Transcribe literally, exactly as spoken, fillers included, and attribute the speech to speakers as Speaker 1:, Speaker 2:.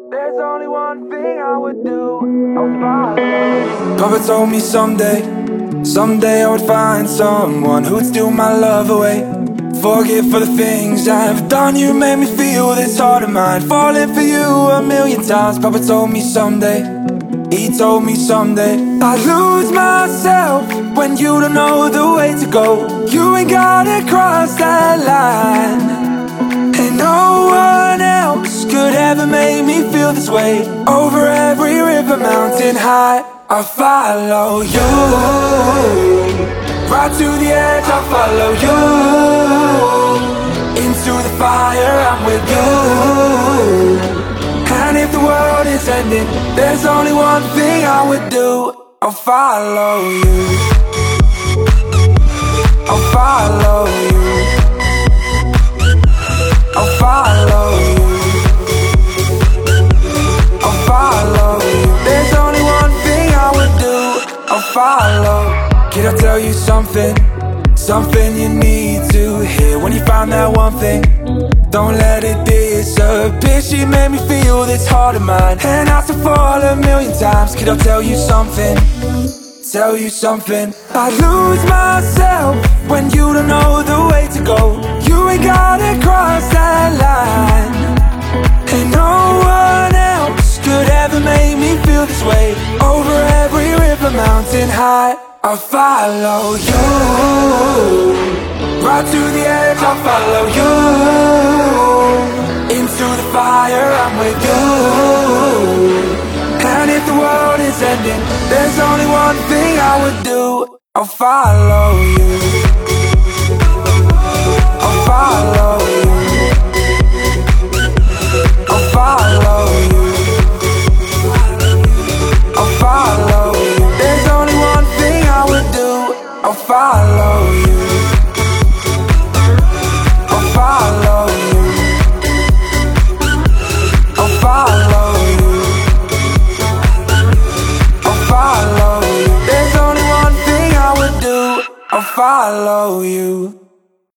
Speaker 1: There's only one thing I would do. I'll follow.
Speaker 2: Papa told me someday, someday I would find someone who would steal my love away. Forget for the things I've done. You made me feel this heart of mine, falling for you a million times. Papa told me someday, he told me someday I'd lose myself when you don't know the way to go. You ain't gotta cross that line, and no one else could ever make me feel this way. Over every river, mountain high, I'll follow you. Right to the edge, I'll follow you. Into the fire, I'm with you. And if the world is ending, there's only one thing I would do. I'll follow you. I'll follow you. I'll follow you. I'll follow you. There's only one thing I would do. I'll follow. Can I tell you something? Something you need to hear. When you find that one thing, don't let it disappear. She made me feel this heart of mine, and I still fall a million times. Can I tell you something? Tell you something. I lose myself when you don't know the way to go. You ain't gotta cross that line, and no one else could ever make me feel this way. Over every river, mountain high, I'll follow you. Right to the edge, I'll follow you. Into the fire, I'm with you. And if the world is ending, there's only one thing I would do. I'll follow you. I'll follow you. I'll follow you. I'll follow you. There's only one thing I would do. I'll follow you. I'll follow you. I'll follow you. I'll follow you. There's only one thing I would do. I'll follow you.